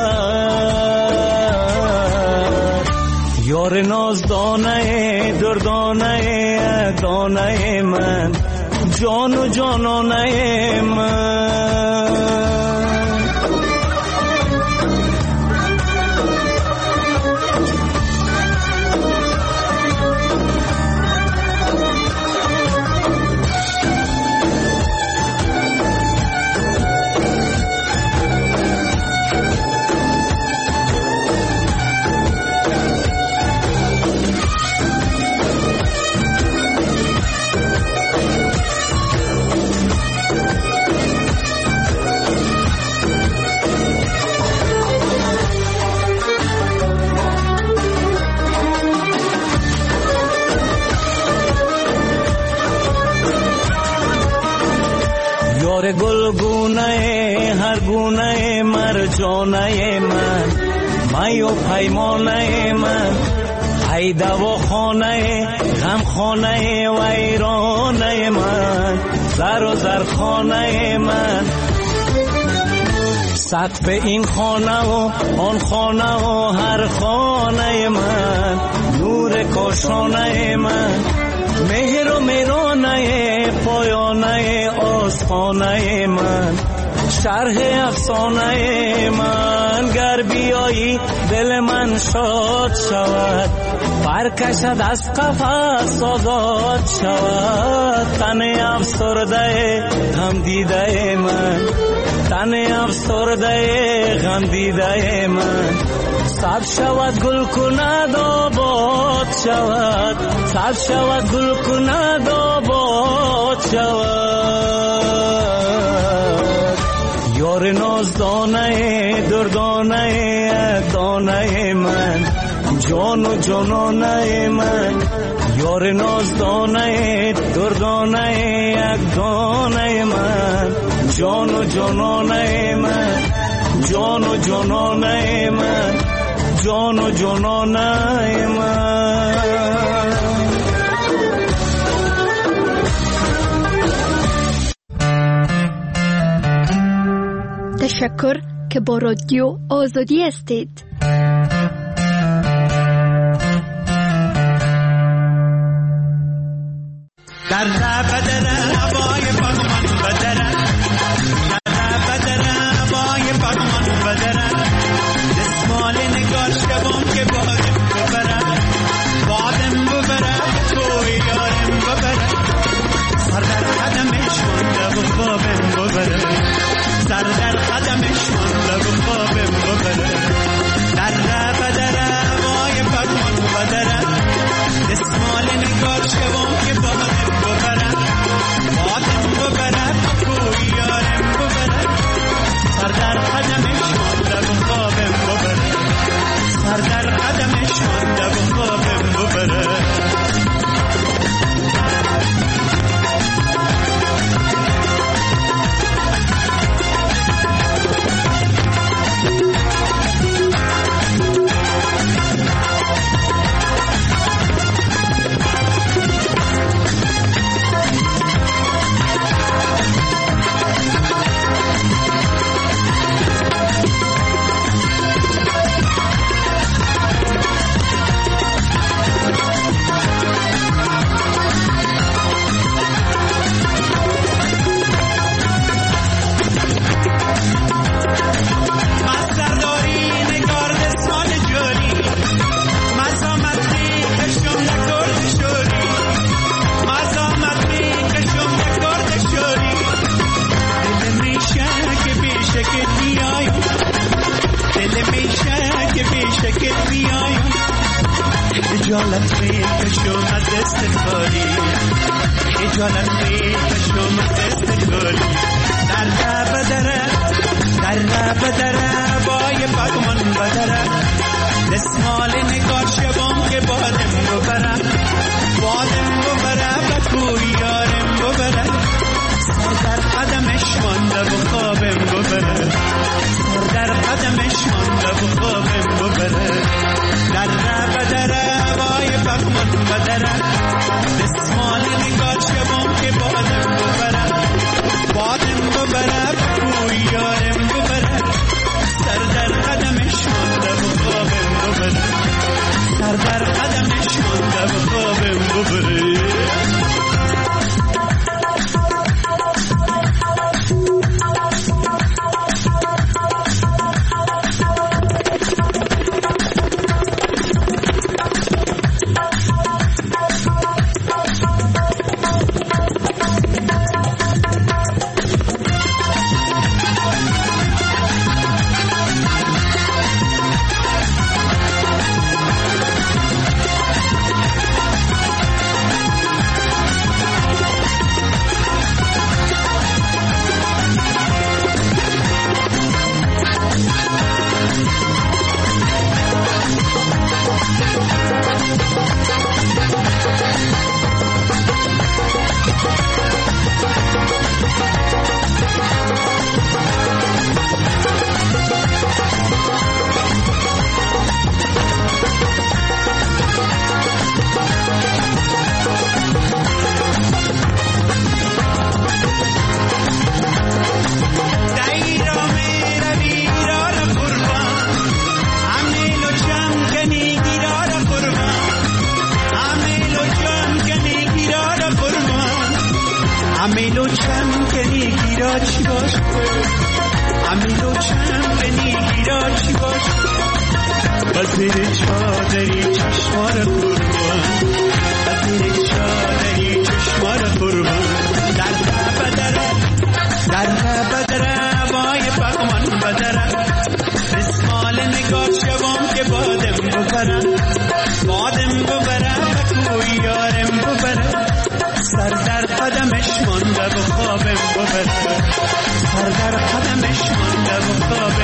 شود. یار نازدانه دردانه دانه من، جان و جانانه من. گلگونه هر گونه مرجانه من، می و پیمانه من، ای دواخانه غم خانه ویرانه من، زر و زرخانه من، سقف این خانه و آن خانه و هر خانه من، نور کاشانه من، مهر و میرانه پایانه آستانه من، شرح افسانه من. گر بیایی دل من شاد شود، برکشد از قفس آزاد شود. تن افسرده غم دیده من، تن افسرده غم دیده من، سبز شود گل کند آباد شود، سبز شود گل کند آباد شود. یار نازدانه دردانه دانه من، جان و جانانه من، یار نازدانه دردانه یک دانه من، جان و جانانه من، جان و جانانه من، جان و جانانه من. تشکر که با رادیو آزادی هستید. در بدر هوای پاکمان بدرن، در بدر هوای پاکمان بدرن، دستمال نگار شبم که بادم ببرن، بادم ببرن توی یارم ببرن، سر در قدمش مانده و خوابم ببرن، سر در قدمش مانده و خوابم ببرن، در بدر هوای پاکمان بدرن، دستمال نگار شبم که بادم ببرن، بادم ببرن توی یارم ببرن، سر در قدمش مانده و خوابم ببرن، سر در قدمش مانده و خوابم ببرن. خجالت میکشم از دست خالی، خجالت میکشم از دست خالی، در بدره بای پاکمان بدره، دستمال نگار شبم که بادم ببرم، بادم ببرم و توی یارم ببرم، سر در قدمش مانده و خوابم ببرم، سر در قدمش مانده و خوابم ببرم، در بدره بای پاکمان بدره، دستمال نگار شبم که بادم ببرم، بادم ببرم توی یارم ببرم، سر در قدمش مانده و خوابم ببرم، سر در قدمش مانده و خوابم ببرم. امیلو چمکنی گیرا چی باش، امیلو چمکنی گیرا چی باش، بزیر چادری چشمار قربان، بزیر چادری چشمار قربان، در بدره وای پاکمان بدره، اسمال نگاه شبم که بادم ببرم، بادم ببرم توی یارم ببرم، سر در قدمش مانده و خوابم ببرم، سر در قدمش مانده و خوابم